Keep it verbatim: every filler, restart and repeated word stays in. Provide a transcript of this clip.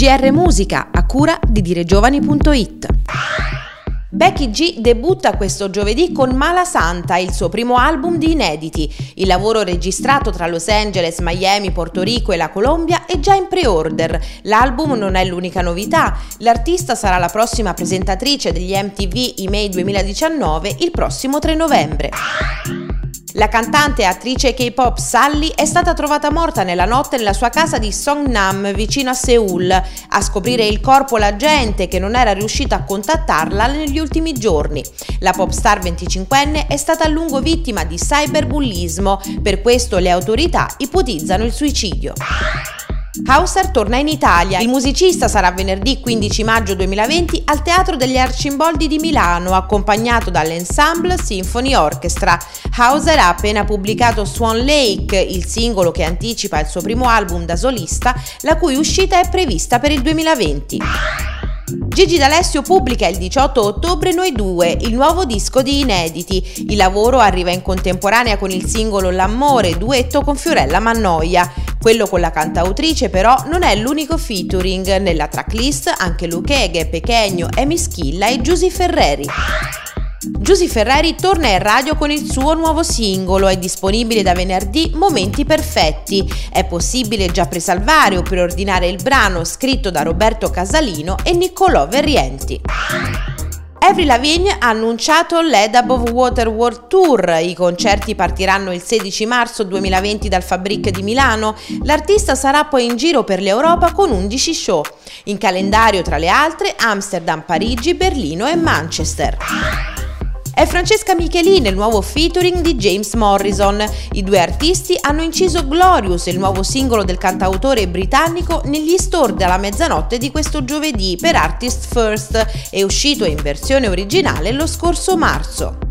G R Musica, a cura di diregiovani punto it. Becky G debutta questo giovedì con Mala Santa, il suo primo album di inediti. Il lavoro registrato tra Los Angeles, Miami, Porto Rico e la Colombia è già in pre-order. L'album non è l'unica novità. L'artista sarà la prossima presentatrice degli M T V I M A duemiladiciannove il prossimo tre novembre. La cantante e attrice K-pop Sulli è stata trovata morta nella notte nella sua casa di Songnam, vicino a Seul. A scoprire il corpo la gente che non era riuscita a contattarla negli ultimi giorni. La pop star venticinquenne è stata a lungo vittima di cyberbullismo, per questo le autorità ipotizzano il suicidio. Hauser torna in Italia. Il musicista sarà venerdì quindici maggio duemilaventi al Teatro degli Arcimboldi di Milano, accompagnato dall'Ensemble Symphony Orchestra. Hauser ha appena pubblicato Swan Lake, il singolo che anticipa il suo primo album da solista, la cui uscita è prevista per il duemilaventi. Gigi D'Alessio pubblica il diciotto ottobre Noi due, il nuovo disco di inediti. Il lavoro arriva in contemporanea con il singolo L'amore, duetto con Fiorella Mannoia. Quello con la cantautrice però non è l'unico featuring. Nella tracklist anche Lucheghe, Pechegno, Emi Schilla e Giusy Ferreri. Giusy Ferreri torna in radio con il suo nuovo singolo, è disponibile da venerdì Momenti Perfetti. È possibile già presalvare o preordinare il brano, scritto da Roberto Casalino e Niccolò Verrienti. Avril Lavigne ha annunciato l'Head Above Water World Tour. I concerti partiranno il sedici marzo duemilaventi dal Fabric di Milano. L'artista sarà poi in giro per l'Europa con undici show. In calendario, tra le altre, Amsterdam, Parigi, Berlino e Manchester. È Francesca Michelin nel nuovo featuring di James Morrison. I due artisti hanno inciso Glorious, il nuovo singolo del cantautore britannico, negli store dalla mezzanotte di questo giovedì per Artist First. È uscito in versione originale lo scorso marzo.